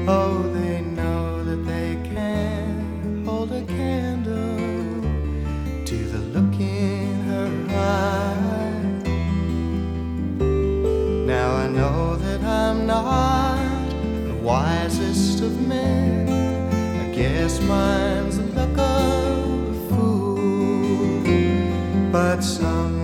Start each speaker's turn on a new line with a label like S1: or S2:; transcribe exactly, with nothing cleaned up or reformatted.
S1: Oh, they know that they can't hold a candle to the look in her eye. Now I know that I'm not the wisest of men. I guess mine's the luck of a fool, but some